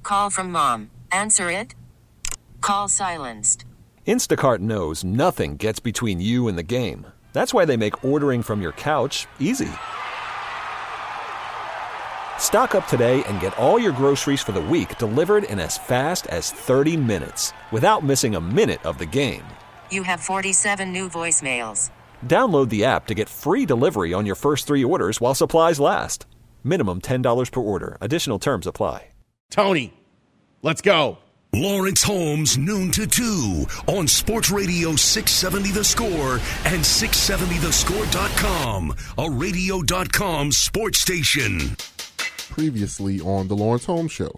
call from mom. Answer it. Call silenced. Instacart knows nothing gets between you and the game. That's why they make ordering from your couch easy. Stock up today and get all your groceries for the week delivered in as fast as 30 minutes without missing a minute of the game. You have 47 new voicemails. Download the app to get free delivery on your first 3 orders while supplies last. Minimum $10 per order. Additional terms apply. Tony, let's go. Lawrence Holmes, noon to 2 on Sports Radio 670 The Score and 670thescore.com, a radio.com sports station. Previously on the Lawrence Holmes Show.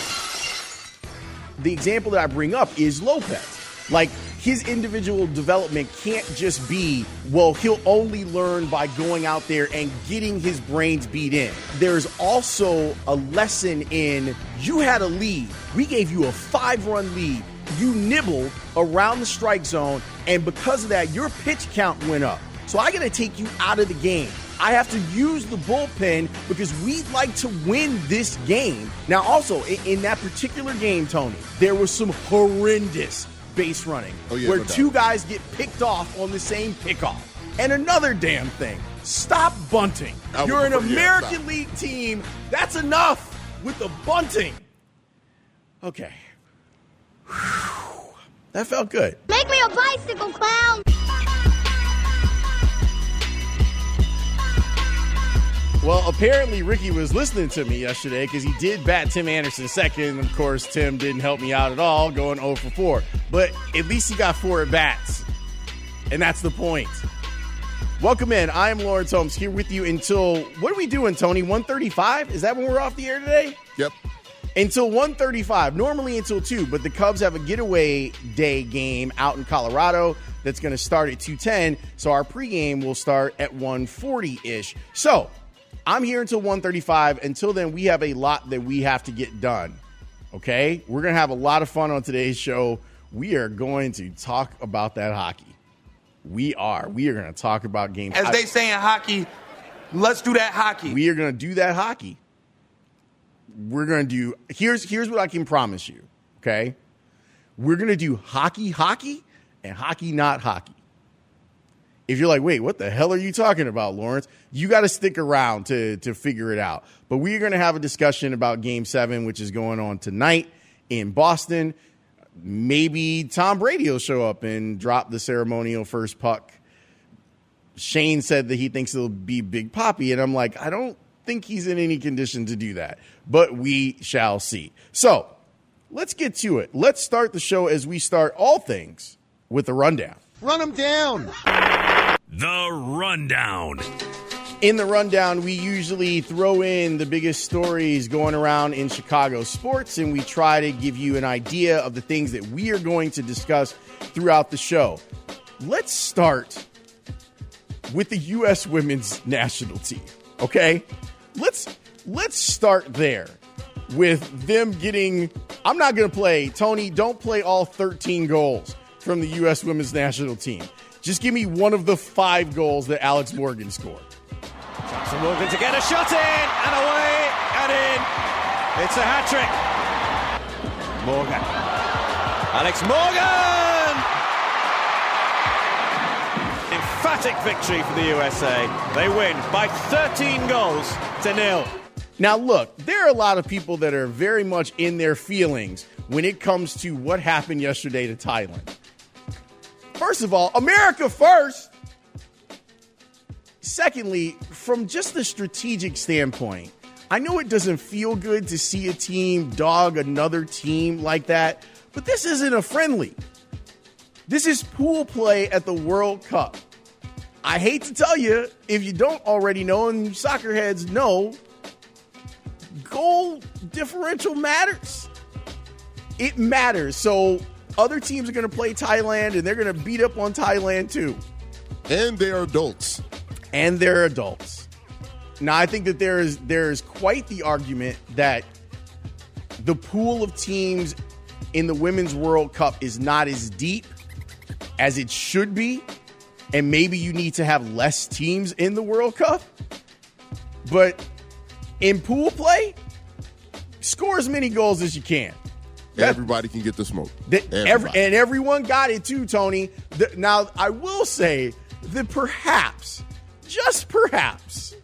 The example that I bring up is Lopez. Like, his individual development can't just be, well, he'll only learn by going out there and getting his brains beat in. There's also a lesson in, you had a lead. We gave you a 5-run lead. You nibbled around the strike zone, and because of that, your pitch count went up. So I got to take you out of the game. I have to use the bullpen because we'd like to win this game. Now, also, in that particular game, Tony, there was some horrendous base running where two guys get picked off on the same pickoff. And another damn thing, stop bunting. You're an American League team. That's enough with the bunting. Okay. Whew. That felt good. Make me a bicycle clown. Well, apparently Ricky was listening to me yesterday because he did bat Tim Anderson second. Of course, Tim didn't help me out at all, going 0 for 4. But at least he got 4 at-bats, and that's the point. Welcome in. I am Lawrence Holmes here with you until, what are we doing, Tony, 1:35? Is that when we're off the air today? Yep. Until 1:35, normally until 2, but the Cubs have a getaway day game out in Colorado that's going to start at 2:10, so our pregame will start at 1:40-ish. So I'm here until 1:35. Until then, we have a lot that we have to get done, okay? We're going to have a lot of fun on today's show. We are going to talk about that hockey. We are. We are going to talk about games. As they say in hockey, let's do that hockey. We are going to do that hockey. We're going to do – here's what I can promise you, okay? We're going to do hockey, and hockey, not hockey. If you're like, wait, what the hell are you talking about, Lawrence? You got to stick around to figure it out. But we're going to have a discussion about Game 7, which is going on tonight in Boston. Maybe Tom Brady will show up and drop the ceremonial first puck. Shane said that he thinks it'll be Big Papi, and I'm like, I don't think he's in any condition to do that. But we shall see. So let's get to it. Let's start the show as we start all things with the rundown. Run him down. The Rundown. In the Rundown, we usually throw in the biggest stories going around in Chicago sports, and we try to give you an idea of the things that we are going to discuss throughout the show. Let's start with the U.S. women's national team, okay? Let's start there with them getting – I'm not going to play – Tony, don't play all 13 goals from the U.S. women's national team. Just give me one of the 5 goals that Alex Morgan scored. Jackson Morgan to get a shot in, and away, and in. It's a hat-trick. Morgan. Alex Morgan! Emphatic victory for the USA. They win by 13 goals to 0. Now, look, there are a lot of people that are very much in their feelings when it comes to what happened yesterday to Thailand. First of all, America first. Secondly, from just the strategic standpoint, I know it doesn't feel good to see a team dog another team like that, but this isn't a friendly. This is pool play at the World Cup. I hate to tell you, if you don't already know, and soccer heads know, goal differential matters. It matters. So other teams are going to play Thailand, and they're going to beat up on Thailand too. And they're adults. And they're adults. Now, I think that there is quite the argument that the pool of teams in the Women's World Cup is not as deep as it should be, and maybe you need to have less teams in the World Cup. But in pool play, Score as many goals as you can. Everybody can get the smoke. And everyone got it too, Tony. Now, I will say that perhaps, just perhaps,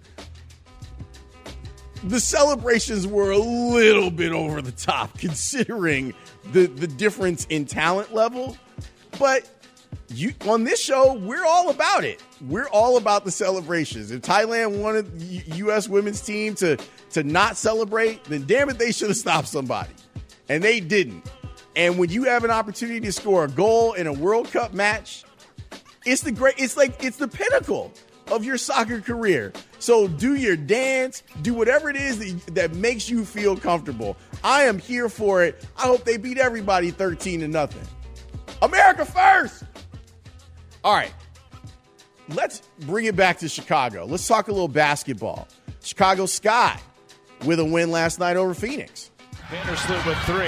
the celebrations were a little bit over the top considering the difference in talent level. But on this show, we're all about it. We're all about the celebrations. If Thailand wanted the U.S. women's team to not celebrate, then damn it, they should have stopped somebody. And they didn't. And when you have an opportunity to score a goal in a World Cup match, it's the pinnacle of your soccer career. So do your dance, do whatever it is that makes you feel comfortable. I am here for it. I hope they beat everybody 13-0. America first! All right, let's bring it back to Chicago. Let's talk a little basketball. Chicago Sky with a win last night over Phoenix. Vandersloot with 3. All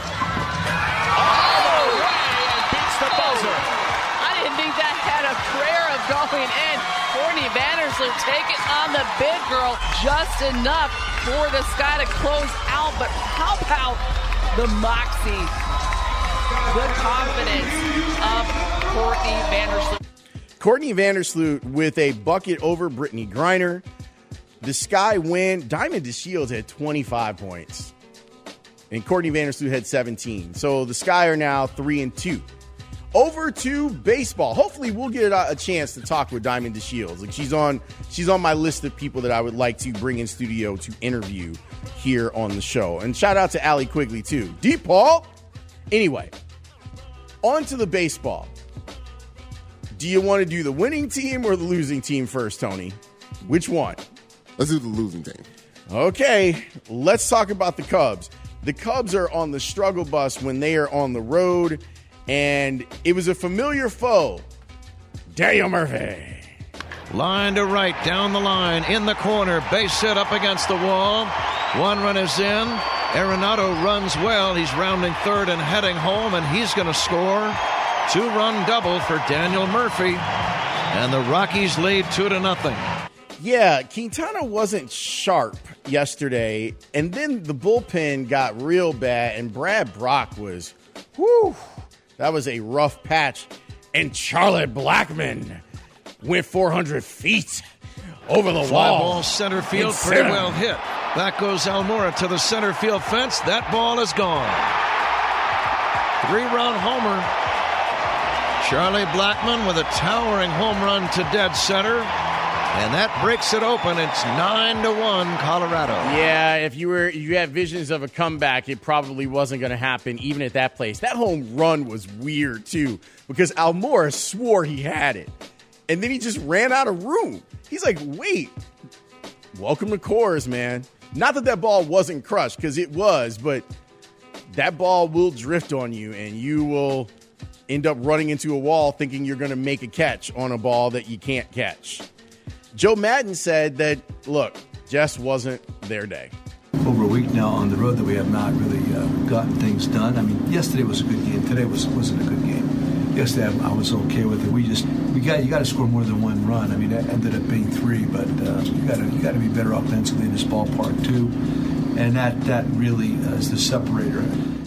the way and beats the buzzer. I didn't think that had a prayer of going in. Courtney Vandersloot taking on the big girl just enough for the Sky to close out. But how about the moxie, the confidence of Courtney Vandersloot? Courtney Vandersloot with a bucket over Brittany Griner. The Sky win. Diamond DeShields had 25 points. And Courtney Vandersloot had 17. So the Sky are now 3-2. Over to baseball. Hopefully we'll get a chance to talk with Diamond DeShields. Like she's on my list of people that I would like to bring in studio to interview here on the show. And shout out to Allie Quigley too. Deep Paul. Anyway, on to the baseball. Do you want to do the winning team or the losing team first, Tony? Which one? Let's do the losing team. Okay, let's talk about the Cubs. The Cubs are on the struggle bus when they are on the road, and it was a familiar foe, Daniel Murphy. Line to right, down the line, in the corner, base hit up against the wall. 1 run is in. Arenado runs well. He's rounding third and heading home, and he's going to score. 2-run double for Daniel Murphy, and the Rockies lead 2-0. Yeah, Quintana wasn't sharp yesterday, and then the bullpen got real bad, and Brad Brock was, that was a rough patch. And Charlotte Blackmon went 400 feet over the wall. Fly ball center field, pretty well hit. Back goes Almora to the center field fence. That ball is gone. 3-run homer. Charlie Blackmon with a towering home run to dead center. And that breaks it open. It's 9-1 Colorado. Yeah, if you had visions of a comeback, it probably wasn't going to happen even at that place. That home run was weird, too, because Almora swore he had it. And then he just ran out of room. He's like, wait, welcome to Coors, man. Not that ball wasn't crushed, because it was, but that ball will drift on you, and you will end up running into a wall thinking you're going to make a catch on a ball that you can't catch. Joe Madden said that, look, just wasn't their day. Over a week now on the road that we have not really gotten things done. I mean, yesterday was a good game. Today wasn't a good game. Yesterday I was okay with it. You got to score more than 1 run. I mean, that ended up being 3, but you got to be better offensively in this ballpark too, and that really is the separator.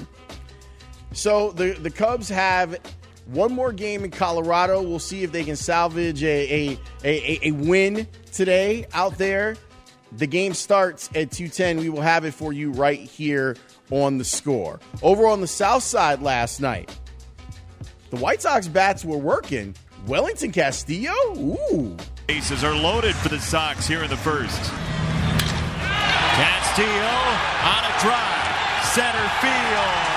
So the Cubs have one more game in Colorado. We'll see if they can salvage a win today out there. The game starts at 2:10. We will have it for you right here on The Score. Over on the south side last night, the White Sox bats were working. Wellington Castillo? Ooh. Bases are loaded for the Sox here in the first. Castillo on a drive. Center field.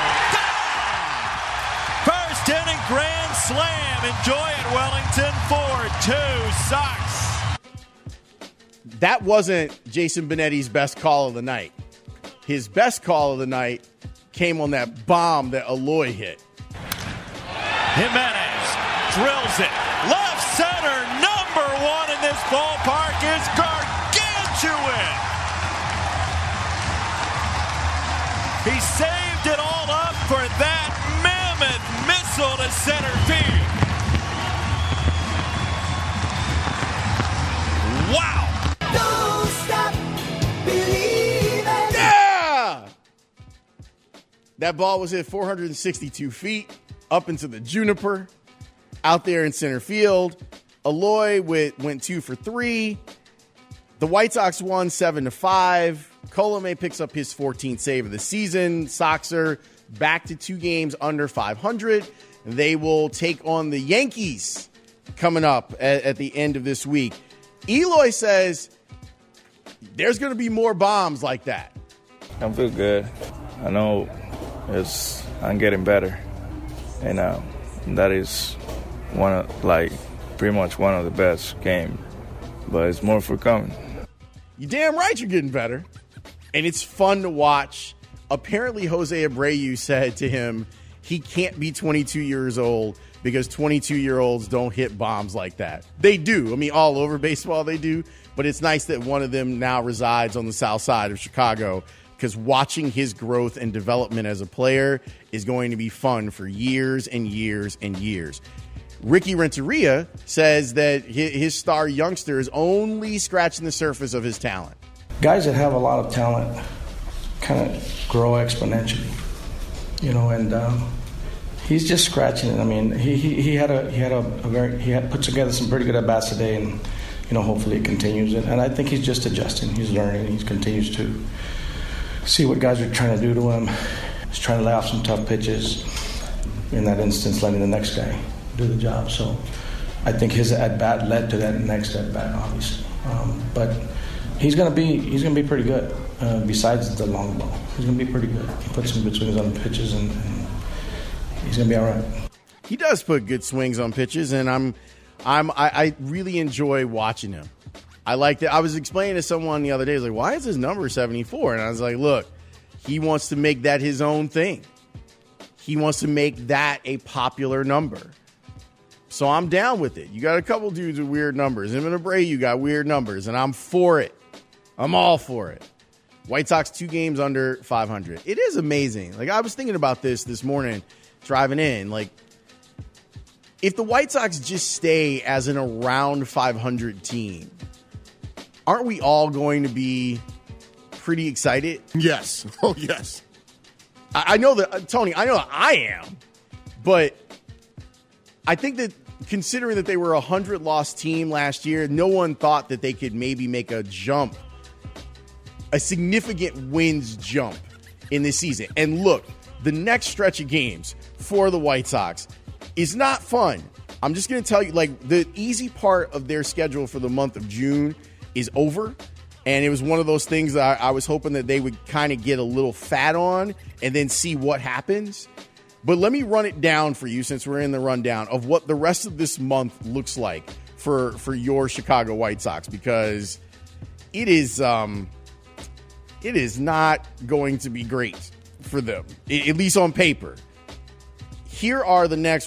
First inning grand slam. Enjoy it, Wellington. 4-2 Sox. That wasn't Jason Benetti's best call of the night. His best call of the night came on that bomb that Eloy hit. Jimenez drills it. Left center, number 1 in this ballpark is gargantuan. He saved it all up for that mammoth missile to center field. Wow. Don't stop believing. Yeah! That ball was hit 462 feet up into the juniper out there in center field. Eloy went 2 for 3. The White Sox won 7-5. Colomé picks up his 14th save of the season. Sox are back to 2 games under 500. They will take on the Yankees coming up at the end of this week. Eloy says there's going to be more bombs like that. I feel good. I know I'm getting better. And that is pretty much one of the best games. But it's more for coming. You're damn right you're getting better. And it's fun to watch. Apparently, Jose Abreu said to him he can't be 22 years old because 22-year-olds don't hit bombs like that. They do. I mean, all over baseball they do. But it's nice that one of them now resides on the south side of Chicago, because watching his growth and development as a player is going to be fun for years and years and years. Ricky Renteria says that his star youngster is only scratching the surface of his talent. Guys that have a lot of talent kind of grow exponentially, and he's just scratching it. I mean, he had put together some pretty good at-bats today, and hopefully it continues. And I think he's just adjusting. He's learning. He continues to see what guys are trying to do to him. He's trying to lay off some tough pitches. In that instance, letting the next guy do the job. So I think his at-bat led to that next at-bat, obviously. But he's going to be pretty good. Besides the long ball, he's going to be pretty good. He puts some good swings on the pitches, and he's going to be all right. He does put good swings on pitches, and I really enjoy watching him. I like that. I was explaining to someone the other day, I was like, why is his number 74? And I was like, look, he wants to make that his own thing. He wants to make that a popular number. So I'm down with it. You got a couple dudes with weird numbers. Him and Abreu got weird numbers, and I'm for it. I'm all for it. White Sox 2 games under 500. It is amazing. Like, I was thinking about this morning driving in. Like, if the White Sox just stay as an around 500 team, aren't we all going to be pretty excited? Yes. Oh, yes. I know that, Tony, I know that I am. But I think that considering that they were a 100-loss team last year, no one thought that they could maybe make a jump, a significant wins jump in this season. And look, the next stretch of games for the White Sox is not fun. I'm just going to tell you, like, the easy part of their schedule for the month of June is over. And it was one of those things that I was hoping that they would kind of get a little fat on and then see what happens. But let me run it down for you, since we're in the rundown, of what the rest of this month looks like for your Chicago White Sox, because it is not going to be great for them, at least on paper. Here are the next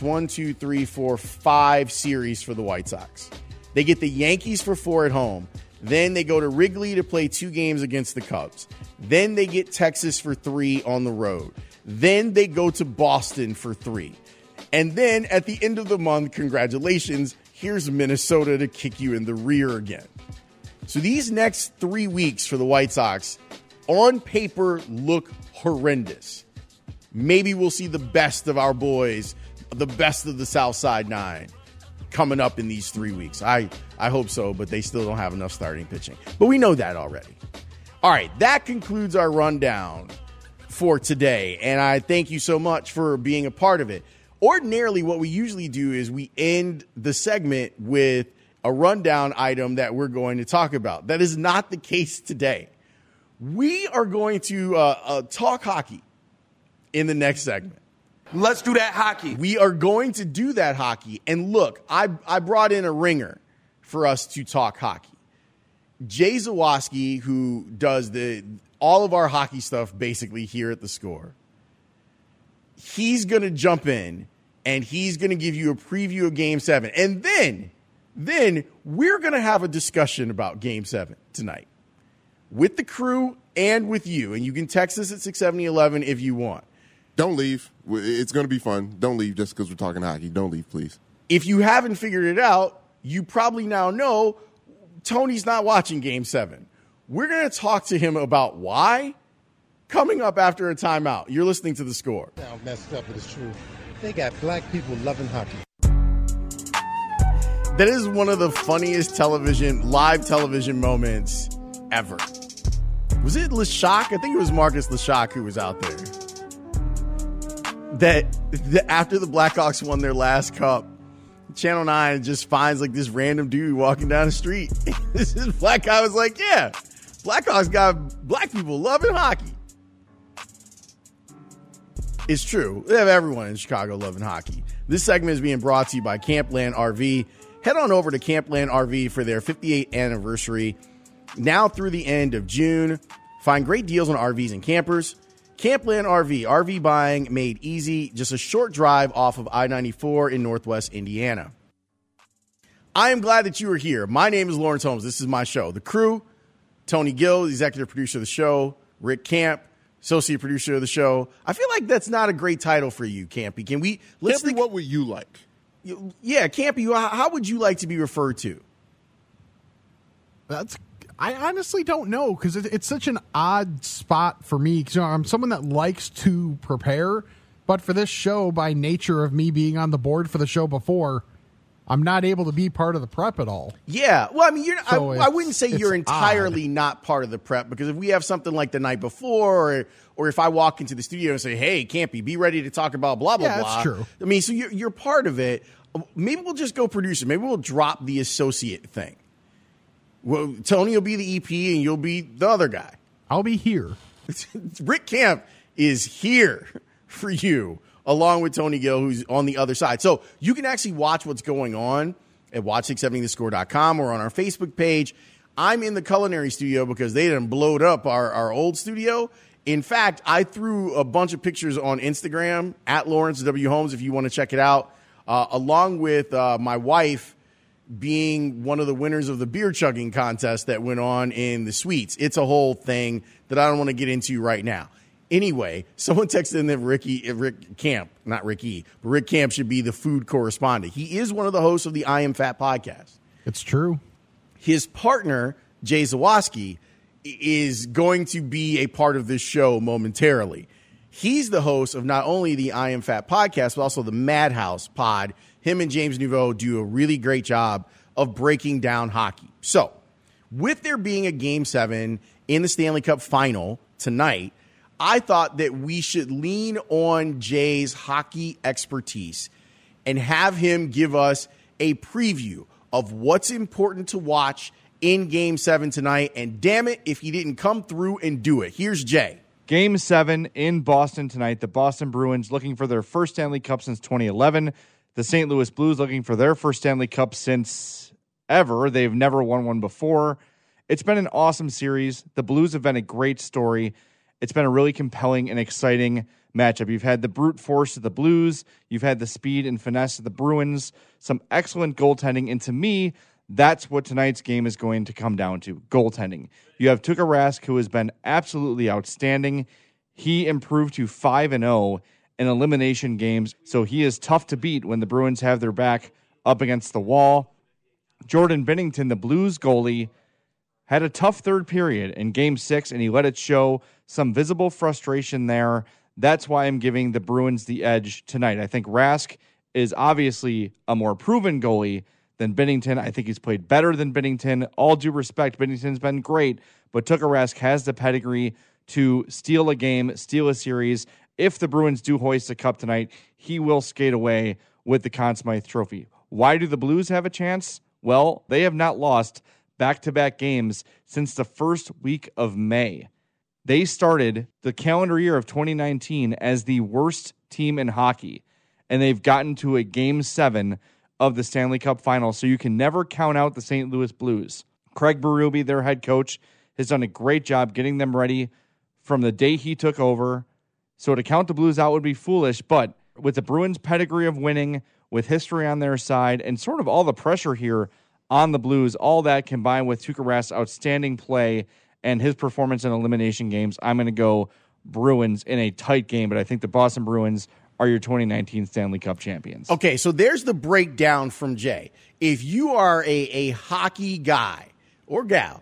5 series for the White Sox. They get the Yankees for 4 at home. Then they go to Wrigley to play 2 games against the Cubs. Then they get Texas for 3 on the road. Then they go to Boston for 3. And then at the end of the month, congratulations, here's Minnesota to kick you in the rear again. So these next 3 weeks for the White Sox, on paper, look horrendous. Maybe we'll see the best of our boys, the best of the Southside 9 coming up in these 3 weeks. I hope so, but they still don't have enough starting pitching. But we know that already. All right, that concludes our rundown for today, and I thank you so much for being a part of it. Ordinarily, what we usually do is we end the segment with a rundown item that we're going to talk about. That is not the case today. We are going to talk hockey in the next segment. Let's do that hockey. We are going to do that hockey. And look, I brought in a ringer for us to talk hockey. Jay Zawaski, who does all of our hockey stuff basically here at The Score, he's going to jump in and he's going to give you a preview of Game 7. And then we're going to have a discussion about Game 7 tonight with the crew and with you. And you can text us at 67011 if you want. Don't leave. It's going to be fun. Don't leave just because we're talking hockey. Don't leave, please. If you haven't figured it out, you probably now know Tony's not watching Game 7. We're going to talk to him about why Coming up after a timeout, you're listening to The Score. Now messed up, but it's true. They got black people loving hockey. That is one of the funniest live television moments ever. Was it Lashak? I think it was Marcus Lashak who was out there. That after the Blackhawks won their last cup, Channel 9 just finds like this random dude walking down the street. This black guy was like, yeah, Blackhawks got black people loving hockey. It's true. They have everyone in Chicago loving hockey. This segment is being brought to you by Campland RV. Head on over to Campland RV for their 58th anniversary. Now through the end of June. Find great deals on RVs and campers. Campland RV. RV buying made easy. Just a short drive off of I-94 in Northwest Indiana. I am glad that you are here. My name is Lawrence Holmes. This is my show. The crew, Tony Gill, the executive producer of the show, Rick Camp, associate producer of the show. I feel like that's not a great title for you, Campy. Campy, what would you like? Yeah, Campy, how would you like to be referred to? I honestly don't know because it's such an odd spot for me. Because I'm someone that likes to prepare, but for this show, by nature of me being on the board for the show before, I'm not able to be part of the prep at all. Yeah. Well, I mean, I wouldn't say you're entirely not part of the prep, because if we have something like the night before, or if I walk into the studio and say, hey, Campy, be ready to talk about blah, blah, blah. That's true. I mean, so you're part of it. Maybe we'll just go producer. Maybe we'll drop the associate thing. Well, Tony will be the EP and you'll be the other guy. I'll be here. Rick Camp is here for you, along with Tony Gill, who's on the other side. So you can actually watch what's going on at watch670thescore.com or on our Facebook page. I'm in the culinary studio because they done blowed up our old studio. In fact, I threw a bunch of pictures on Instagram at Lawrence W. Holmes if you want to check it out, along with my wife being one of the winners of the beer chugging contest that went on in the suites. It's a whole thing that I don't want to get into right now. Anyway, someone texted in that Rick Camp, not Ricky, but Rick Camp should be the food correspondent. He is one of the hosts of the I Am Fat podcast. It's true. His partner, Jay Zawaski, is going to be a part of this show momentarily. He's the host of not only the I Am Fat podcast, but also the Madhouse pod. Him and James Nouveau do a really great job of breaking down hockey. So, with there being a Game 7 in the Stanley Cup Final tonight, I thought that we should lean on Jay's hockey expertise and have him give us a preview of what's important to watch in Game 7 tonight. And damn it, if he didn't come through and do it. Here's Jay. Game 7 in Boston tonight. The Boston Bruins looking for their first Stanley Cup since 2011. The St. Louis Blues looking for their first Stanley Cup since ever. They've never won one before. It's been an awesome series. The Blues have been a great story. It's been a really compelling and exciting matchup. You've had the brute force of the Blues. You've had the speed and finesse of the Bruins. Some excellent goaltending. And to me, that's what tonight's game is going to come down to, goaltending. You have Tuukka Rask, who has been absolutely outstanding. He improved to 5-0 in elimination games, so he is tough to beat when the Bruins have their back up against the wall. Jordan Binnington, the Blues goalie, had a tough third period in Game 6, and he let it show. Some visible frustration there. That's why I'm giving the Bruins the edge tonight. I think Rask is obviously a more proven goalie than Binnington. I think he's played better than Binnington. All due respect, Binnington's been great, but Tuukka Rask has the pedigree to steal a game, steal a series. If the Bruins do hoist a cup tonight, he will skate away with the Conn Smythe Trophy. Why do the Blues have a chance? Well, they have not lost back-to-back games since the first week of May. They started the calendar year of 2019 as the worst team in hockey, and they've gotten to a Game 7 of the Stanley Cup Final, so you can never count out the St. Louis Blues. Craig Berube, their head coach, has done a great job getting them ready from the day he took over. So to count the Blues out would be foolish, but with the Bruins' pedigree of winning, with history on their side, and sort of all the pressure here on the Blues, all that combined with Tuukka Rask's outstanding play and his performance in elimination games, I'm going to go Bruins in a tight game, but I think the Boston Bruins are your 2019 Stanley Cup champions. Okay, so there's the breakdown from Jay. If you are a hockey guy or gal,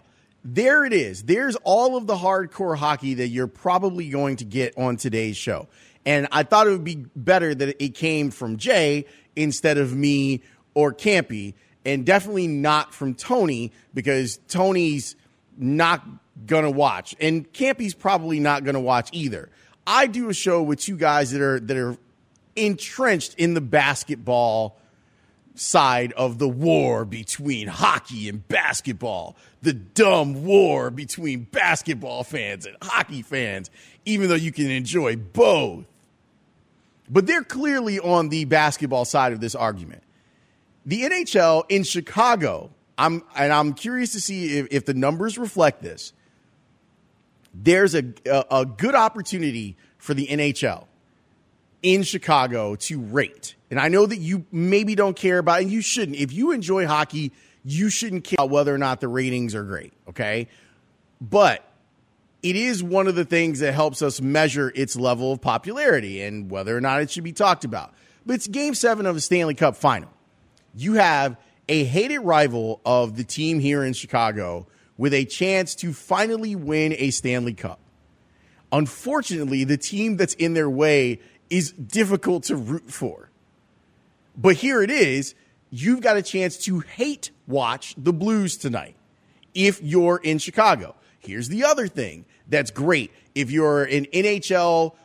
there it is. There's all of the hardcore hockey that you're probably going to get on today's show. And I thought it would be better that it came from Jay instead of me or Campy, and definitely not from Tony, because Tony's not going to watch. And Campy's probably not going to watch either. I do a show with two guys that are entrenched in the basketball side of the war between hockey and basketball, the dumb war between basketball fans and hockey fans, even though you can enjoy both. But they're clearly on the basketball side of this argument. The NHL in Chicago, I'm curious to see if the numbers reflect this. There's a good opportunity for the NHL in Chicago to rate. And I know that you maybe don't care about it, and you shouldn't. If you enjoy hockey, you shouldn't care about whether or not the ratings are great, okay? But it is one of the things that helps us measure its level of popularity and whether or not it should be talked about. But it's Game 7 of the Stanley Cup Final. You have a hated rival of the team here in Chicago with a chance to finally win a Stanley Cup. Unfortunately, the team that's in their way is difficult to root for. But here it is. You've got a chance to hate watch the Blues tonight if you're in Chicago. Here's the other thing that's great. If you're an NHL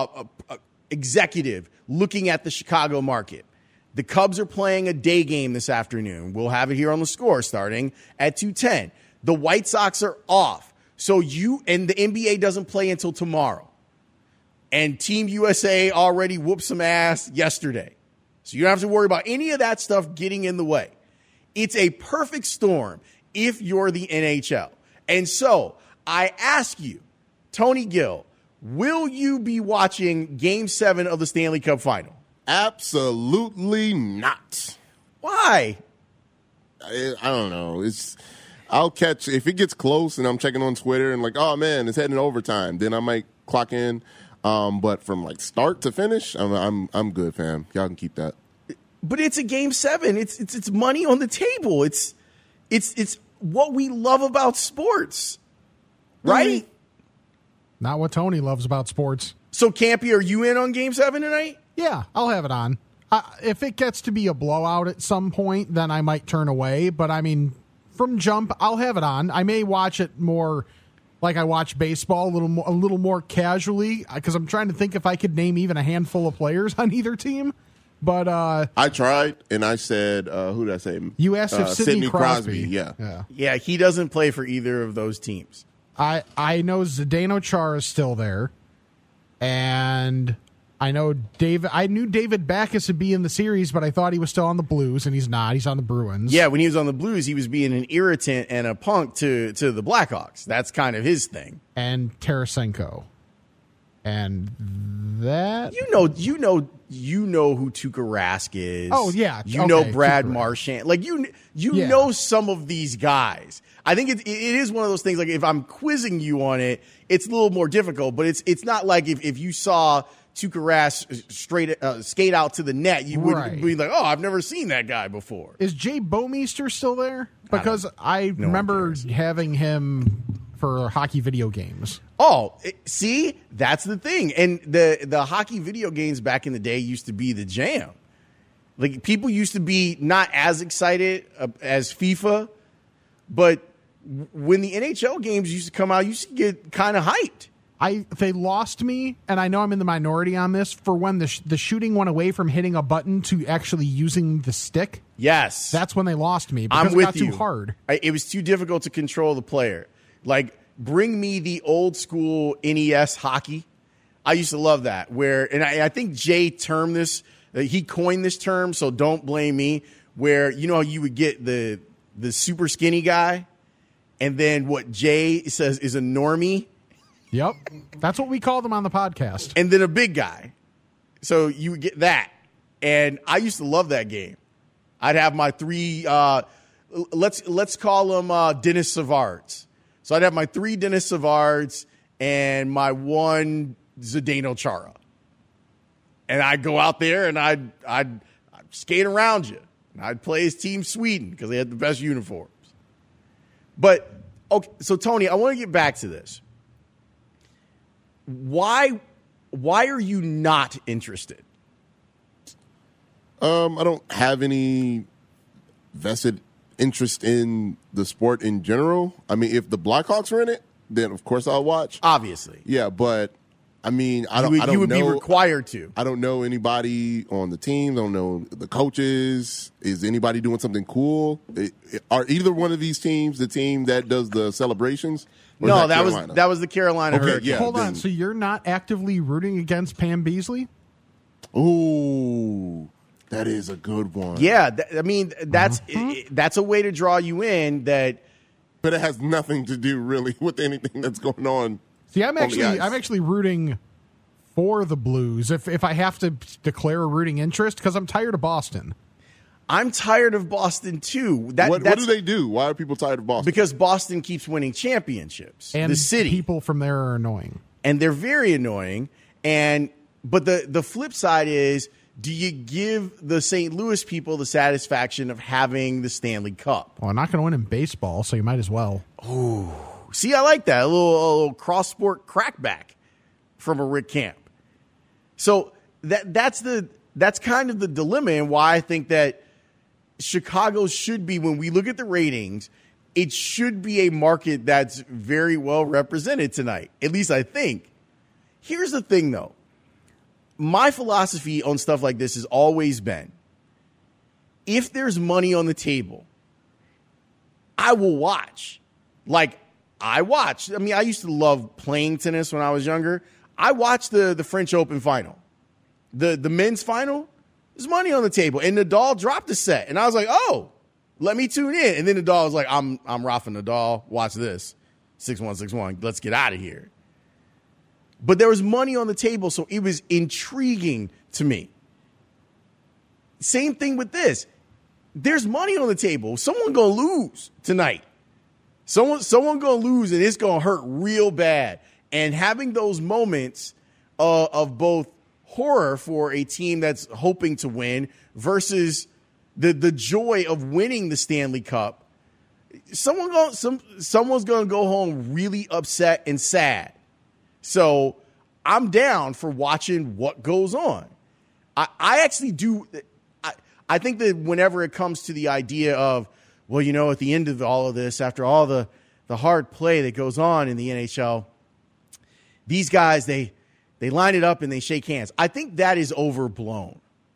executive looking at the Chicago market, the Cubs are playing a day game this afternoon. We'll have it here on The Score starting at 2:10. The White Sox are off. So and the NBA doesn't play until tomorrow. And Team USA already whooped some ass yesterday. So you don't have to worry about any of that stuff getting in the way. It's a perfect storm if you're the NHL. And so I ask you, Tony Gill, will you be watching Game 7 of the Stanley Cup Final? Absolutely not. Why? I don't know. I'll catch if it gets close and I'm checking on Twitter and like, oh man, it's heading overtime. Then I might clock in. But from like start to finish, I'm good, fam. Y'all can keep that. But it's a Game 7. It's money on the table. It's what we love about sports, right? Not what Tony loves about sports. So, Campy, are you in on Game 7 tonight? Yeah, I'll have it on. If it gets to be a blowout at some point, then I might turn away. But, I mean, from jump, I'll have it on. I may watch it more like I watch baseball, a little more casually, because I'm trying to think if I could name even a handful of players on either team. But I tried, and I said, who did I say? You asked if Sidney Crosby. Yeah, he doesn't play for either of those teams. I know Zdeno Chara is still there, and I knew David Backes would be in the series, but I thought he was still on the Blues, and he's not. He's on the Bruins. Yeah, when he was on the Blues, he was being an irritant and a punk to the Blackhawks. That's kind of his thing. And Tarasenko. And that... You know who Tuukka Rask is. Oh, yeah. You know Brad Marchand. Like, you know some of these guys. I think it is one of those things, like, if I'm quizzing you on it, it's a little more difficult, but it's not like if you saw Tuukka Rask skate out to the net, you would be like, oh, I've never seen that guy before. Is Jay Bouwmeester still there? Because I remember having him for hockey video games. Oh, see, that's the thing. And the hockey video games back in the day used to be the jam. Like, people used to be not as excited as FIFA, but when the NHL games used to come out, you used to get kind of hyped. They lost me, and I know I'm in the minority on this, for when the shooting went away from hitting a button to actually using the stick. Yes. That's when they lost me, because I'm with it got too hard. It was too difficult to control the player. Like, bring me the old school NES hockey. I used to love that. And I think Jay termed this, he coined this term, so don't blame me, where, you know how you would get the super skinny guy, and then what Jay says is a normie. Yep. That's what we call them on the podcast. And then a big guy. So you would get that. And I used to love that game. I'd have my three, let's call them Dennis Savards. So I'd have my 3 Dennis Savards and my 1 Zdeno Chara. And I'd go out there and I'd skate around you. And I'd play as Team Sweden because they had the best uniforms. But Okay, so Tony, I want to get back to this. Why are you not interested? I don't have any vested interest in the sport in general. I mean, if the Blackhawks are in it, then of course I'll watch. Obviously. Yeah, but I mean, you would be required to. I don't know anybody on the team. I don't know the coaches. Is anybody doing something cool? Are either one of these teams the team that does the celebrations? No, that was the Carolina Hurricanes. Yeah, Hold on. So you're not actively rooting against Pam Beasley? Ooh, that is a good one. Yeah, that's a way to draw you in. But it has nothing to do really with anything that's going on. See, I'm actually rooting for the Blues if I have to declare a rooting interest because I'm tired of Boston. I'm tired of Boston too. What do they do? Why are people tired of Boston? Because Boston keeps winning championships. And the city people from there are annoying, and they're very annoying. But the flip side is, do you give the St. Louis people the satisfaction of having the Stanley Cup? Well, I'm not going to win in baseball, so you might as well. Ooh. See, I like that. A little cross-sport crackback from a Rick Camp. So that's kind of the dilemma, and why I think that Chicago should be, when we look at the ratings, it should be a market that's very well represented tonight. At least I think. Here's the thing, though. My philosophy on stuff like this has always been, if there's money on the table, I will watch. Like, I watched. I mean, I used to love playing tennis when I was younger. I watched the French Open final. The men's final, there's money on the table. And Nadal dropped a set. And I was like, oh, let me tune in. And then Nadal was like, I'm Rafa Nadal. Watch this. 6-1, 6-1. Let's get out of here. But there was money on the table, so it was intriguing to me. Same thing with this. There's money on the table. Someone going to lose tonight. Someone going to lose, and it's going to hurt real bad. And having those moments of both horror for a team that's hoping to win versus the joy of winning the Stanley Cup, someone's going to go home really upset and sad. So I'm down for watching what goes on. I actually do. I think that whenever it comes to the idea of, well, you know, at the end of all of this, after all the hard play that goes on in the NHL, these guys, they line it up and they shake hands. I think that is overblown.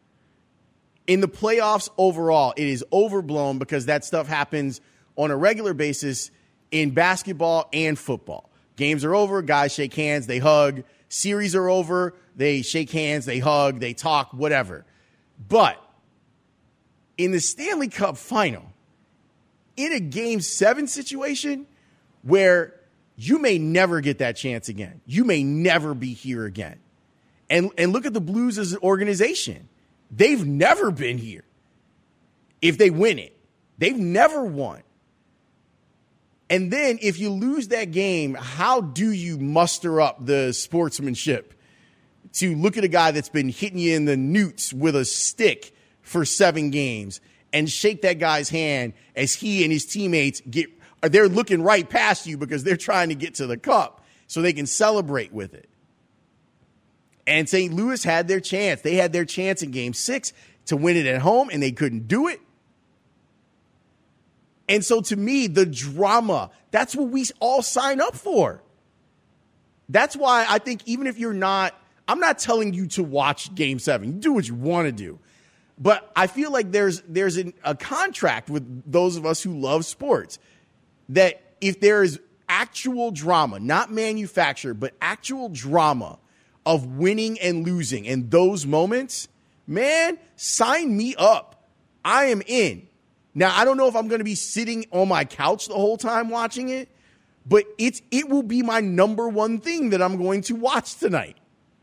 In the playoffs overall, it is overblown because that stuff happens on a regular basis in basketball and football. Games are over, guys shake hands, they hug. Series are over, they shake hands, they hug, they talk, whatever. But in the Stanley Cup final, in a Game 7 situation where you may never get that chance again, you may never be here again. And look at the Blues as an organization. They've never been here. If they win it, they've never won. And then if you lose that game, how do you muster up the sportsmanship to look at a guy that's been hitting you in the newts with a stick for 7 games and shake that guy's hand as he and his teammates they're looking right past you because they're trying to get to the cup so they can celebrate with it. And St. Louis had their chance. They had their chance in Game 6 to win it at home, and they couldn't do it. And so to me, the drama, that's what we all sign up for. That's why I think even if you're not, I'm not telling you to watch Game 7. You do what you want to do. But I feel like there's a contract with those of us who love sports that if there is actual drama, not manufactured, but actual drama of winning and losing in those moments, man, sign me up. I am in. Now, I don't know if I'm going to be sitting on my couch the whole time watching it, but it will be my number one thing that I'm going to watch tonight.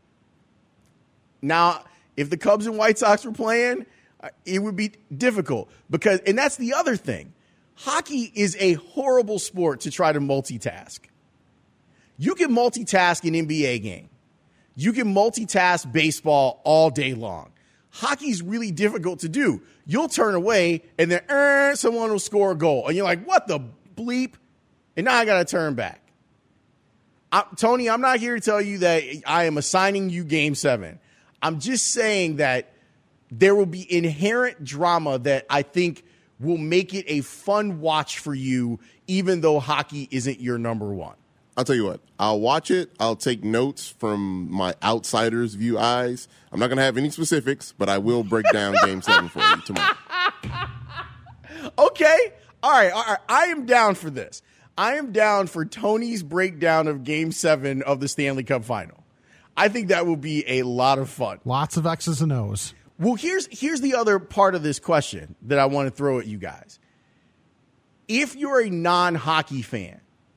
Now, if the Cubs and White Sox were playing, it would be difficult and that's the other thing. Hockey is a horrible sport to try to multitask. You can multitask an NBA game. You can multitask baseball all day long. Hockey's really difficult to do. You'll turn away and then someone will score a goal. And you're like, what the bleep? And now I got to turn back. Tony, I'm not here to tell you that I am assigning you Game 7. I'm just saying that there will be inherent drama that I think will make it a fun watch for you, even though hockey isn't your number one. I'll tell you what. I'll watch it. I'll take notes from my outsider's view eyes. I'm not going to have any specifics, but I will break down Game 7 for you tomorrow. Okay. All right. I am down for this. I am down for Tony's breakdown of Game 7 of the Stanley Cup Final. I think that will be a lot of fun. Lots of X's and O's. Well, here's the other part of this question that I want to throw at you guys. If you're a non-hockey fan,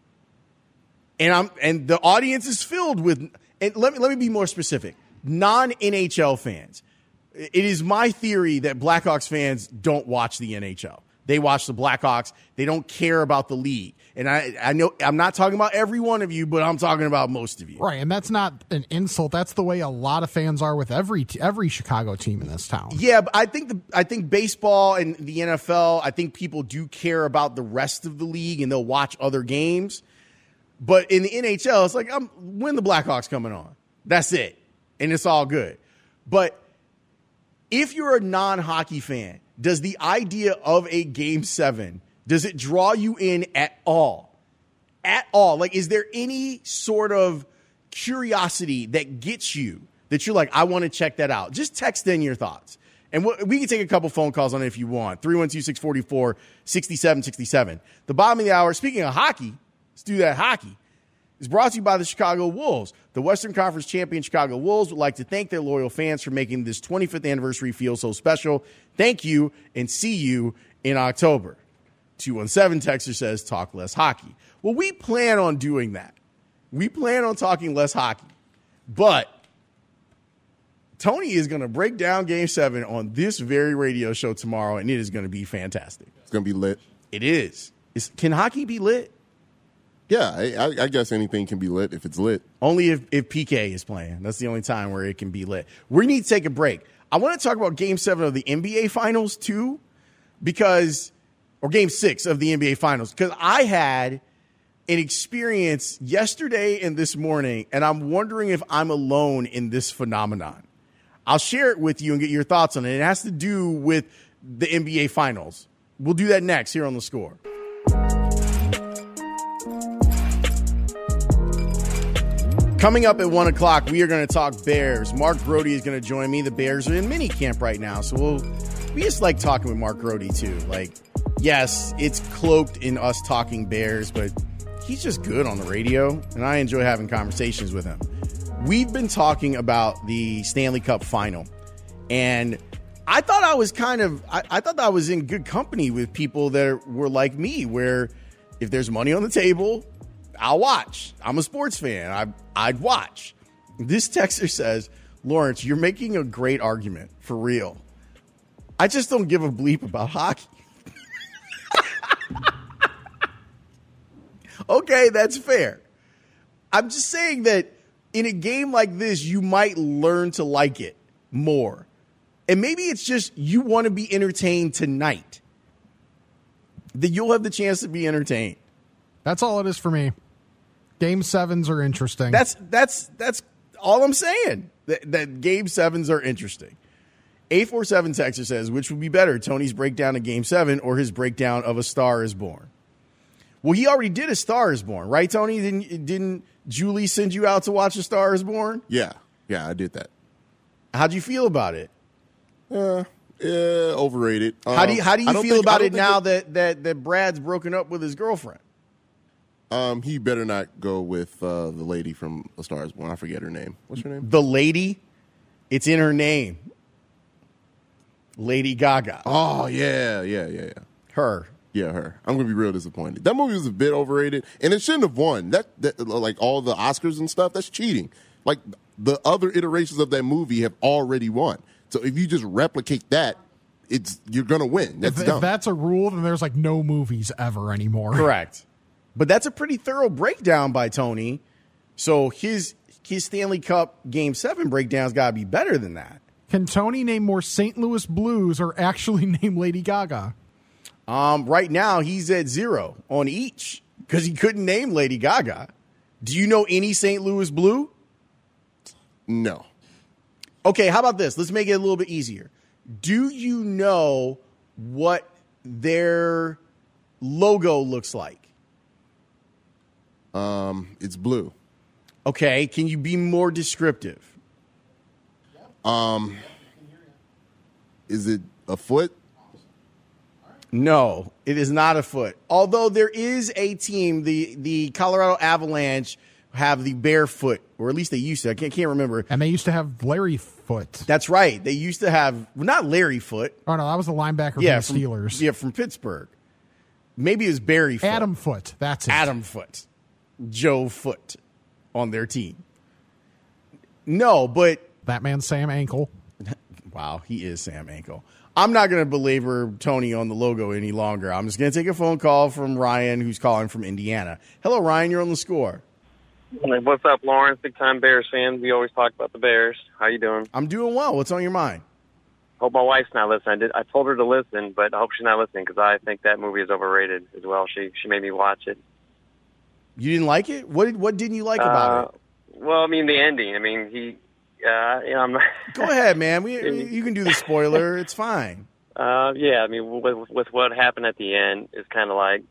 and the audience is filled with, and let me be more specific, non-NHL fans. It is my theory that Blackhawks fans don't watch the NHL. They watch the Blackhawks. They don't care about the league. And I know I'm not talking about every one of you, but I'm talking about most of you. Right, and that's not an insult. That's the way a lot of fans are with every Chicago team in this town. Yeah, but I think baseball and the NFL, I think people do care about the rest of the league and they'll watch other games. But in the NHL, it's like, when the Blackhawks coming on? That's it. And it's all good. But if you're a non-hockey fan, does the idea of a Game 7, does it draw you in at all? At all? Like, is there any sort of curiosity that gets you, that you're like, I want to check that out? Just text in your thoughts. And we can take a couple phone calls on it if you want. 312-644-6767. The bottom of the hour, speaking of hockey, let's do that hockey. It's brought to you by the Chicago Wolves. The Western Conference champion Chicago Wolves would like to thank their loyal fans for making this 25th anniversary feel so special. Thank you, and see you in October. 217 Texter says, talk less hockey. Well, we plan on doing that. We plan on talking less hockey. But Tony is going to break down Game 7 on this very radio show tomorrow, and it is going to be fantastic. It's going to be lit. It is. Can hockey be lit? Yeah, I guess anything can be lit if it's lit. Only if PK is playing. That's the only time where it can be lit. We need to take a break. I want to talk about Game 7 of the NBA Finals, too, or Game 6 of the NBA Finals, because I had an experience yesterday and this morning, and I'm wondering if I'm alone in this phenomenon. I'll share it with you and get your thoughts on it. It has to do with the NBA Finals. We'll do that next here on The Score. Coming up at 1 o'clock, we are going to talk Bears. Mark Grody is going to join me. The Bears are in mini camp right now, so we just like talking with Mark Grody too. Like, yes, it's cloaked in us talking Bears, but he's just good on the radio, and I enjoy having conversations with him. We've been talking about the Stanley Cup Final, and I thought I was I thought I was in good company with people that were like me, where if there's money on the table, I'll watch. I'm a sports fan. I'd watch. This texter says, Lawrence, you're making a great argument, for real. I just don't give a bleep about hockey. Okay, that's fair. I'm just saying that in a game like this, you might learn to like it more. And maybe it's just you want to be entertained tonight. That you'll have the chance to be entertained. That's all it is for me. Game 7s are interesting. That's all I'm saying. That Game 7s are interesting. 847 Texas says, which would be better, Tony's breakdown of Game 7 or his breakdown of A Star Is Born? Well, he already did A Star Is Born, right, Tony? Didn't Julie send you out to watch A Star Is Born? Yeah, I did that. How'd you feel about it? Overrated. How do you feel about it now that Brad's broken up with his girlfriend? He better not go with the lady from A Star Is Born. I forget her name. What's her name? The lady? It's in her name. Lady Gaga. Oh, yeah. Her. Yeah, her. I'm going to be real disappointed. That movie was a bit overrated, and it shouldn't have won. That like all the Oscars and stuff, that's cheating. Like the other iterations of that movie have already won. So if you just replicate that, you're going to win. That's dumb. If that's a rule, then there's like no movies ever anymore. Correct. But that's a pretty thorough breakdown by Tony. So his Stanley Cup Game 7 breakdown's got to be better than that. Can Tony name more St. Louis Blues or actually name Lady Gaga? Right now, he's at 0 on each. because he couldn't name Lady Gaga. Do you know any St. Louis Blue? No. Okay, how about this? Let's make it a little bit easier. Do you know what their logo looks like? It's blue. Okay, can you be more descriptive? Is it a foot? No, it is not a foot. Although there is a team, the Colorado Avalanche have the barefoot, or at least they used to. I can't remember. And they used to have Larry Foot. That's right. They used to have, not Larry Foot. Oh, no, that was the linebacker from the Steelers. Yeah, from Pittsburgh. Maybe it was Barry Foot. Adam Foot. That's it. Adam Foot. Joe Foot on their team. No, but... That man's Sam Ankle. Wow, he is Sam Ankle. I'm not going to belabor Tony on the logo any longer. I'm just going to take a phone call from Ryan, who's calling from Indiana. Hello, Ryan. You're on the score. What's up, Lawrence? Big-time Bears fan. We always talk about the Bears. How you doing? I'm doing well. What's on your mind? Hope my wife's not listening. I told her to listen, but I hope she's not listening because I think that movie is overrated as well. She made me watch it. You didn't like it? What didn't you like about it? Well, I mean, the ending. I mean, I'm not... Go ahead, man. You can do the spoiler. It's fine. Yeah, I mean, with what happened at the end, it's kind of like,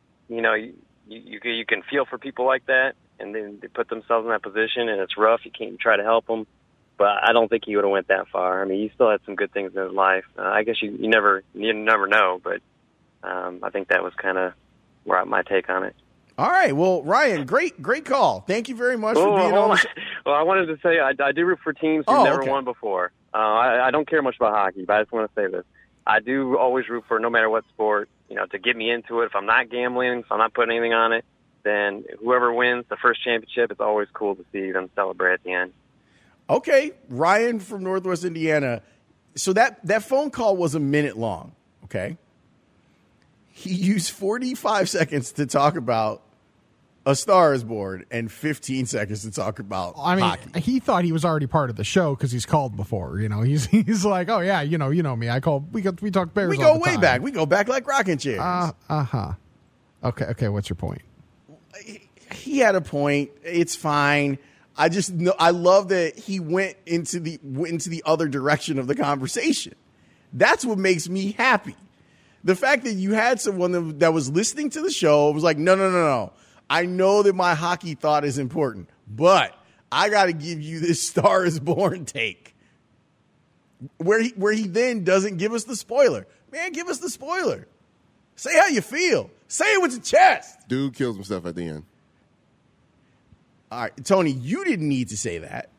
you can feel for people like that, and then they put themselves in that position, and it's rough. You can't try to help them, but I don't think he would have went that far. I mean, he still had some good things in his life. I guess you never know, but I think that was kind of my take on it. All right. Well, Ryan, great call. Thank you very much for being on. Well, I wanted to say I do root for teams who've never won before. I don't care much about hockey, but I just want to say this. I do always root for, no matter what sport, to get me into it. If I'm not gambling, if I'm not putting anything on it, then whoever wins the first championship, it's always cool to see them celebrate at the end. Okay. Ryan from Northwest Indiana. So that phone call was a minute long, okay? He used 45 seconds to talk about A Star Is Born and 15 seconds to talk about hockey. He thought he was already part of the show because he's called before. He's like, oh yeah, you know me. I call. We talk Bears. We go way back. We go back like rocking chairs. Okay. What's your point? He had a point. It's fine. I love that he went into the other direction of the conversation. That's what makes me happy. The fact that you had someone that was listening to the show was like, no. I know that my hockey thought is important, but I got to give you this Star Is Born take. Where he then doesn't give us the spoiler. Man, give us the spoiler. Say how you feel. Say it with your chest. Dude kills himself at the end. All right, Tony, you didn't need to say that.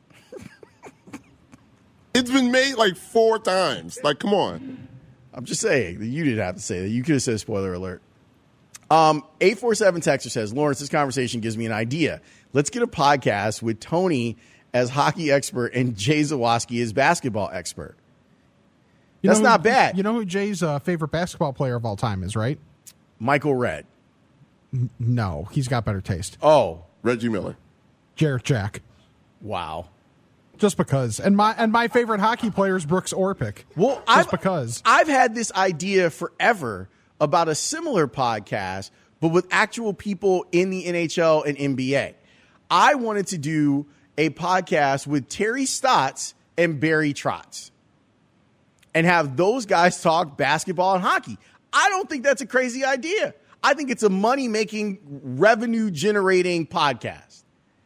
It's been made like 4 times. Like, come on. I'm just saying that you didn't have to say that. You could have said spoiler alert. 847 Texter says, Lawrence, this conversation gives me an idea. Let's get a podcast with Tony as hockey expert and Jay Zawaski as basketball expert. That's not bad. You know who Jay's favorite basketball player of all time is, right? Michael Redd. No, he's got better taste. Oh. Reggie Miller. Jarrett Jack. Wow. Just because. And my favorite hockey player is Brooks Orpik. Well, because. I've had this idea forever about a similar podcast, but with actual people in the NHL and NBA. I wanted to do a podcast with Terry Stotts and Barry Trotz and have those guys talk basketball and hockey. I don't think that's a crazy idea. I think it's a money-making, revenue-generating podcast.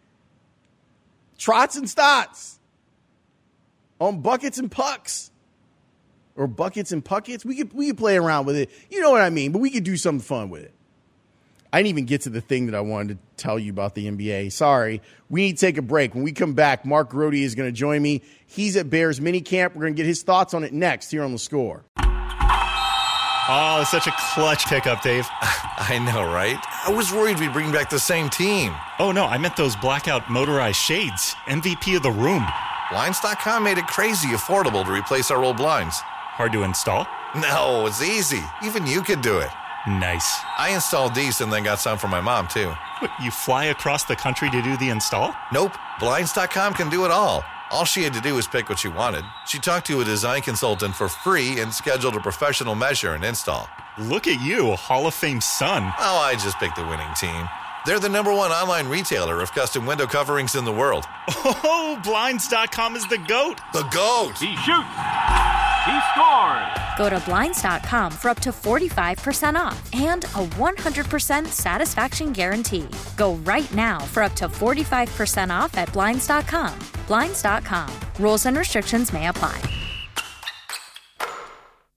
Trotz and Stotts on Buckets and Pucks. Or Buckets and Puckets. We could play around with it. You know what I mean? But we could do something fun with it. I didn't even get to the thing that I wanted to tell you about the NBA. Sorry. We need to take a break. When we come back, Mark Grody is going to join me. He's at Bears minicamp. We're going to get his thoughts on it next here on The Score. Oh, such a clutch pickup, Dave. I know, right? I was worried we'd bring back the same team. Oh, no, I meant those blackout motorized shades. MVP of the room. Blinds.com made it crazy affordable to replace our old blinds. Hard to install? No, it's easy. Even you could do it. Nice. I installed these and then got some for my mom, too. What, you fly across the country to do the install? Nope. Blinds.com can do it all. All she had to do was pick what she wanted. She talked to a design consultant for free and scheduled a professional measure and install. Look at you, Hall of Fame son. Oh, I just picked the winning team. They're the #1 online retailer of custom window coverings in the world. Oh, Blinds.com is the GOAT. The GOAT. He shoots. He scores. Go to Blinds.com for up to 45% off and a 100% satisfaction guarantee. Go right now for up to 45% off at Blinds.com. Blinds.com. Rules and restrictions may apply.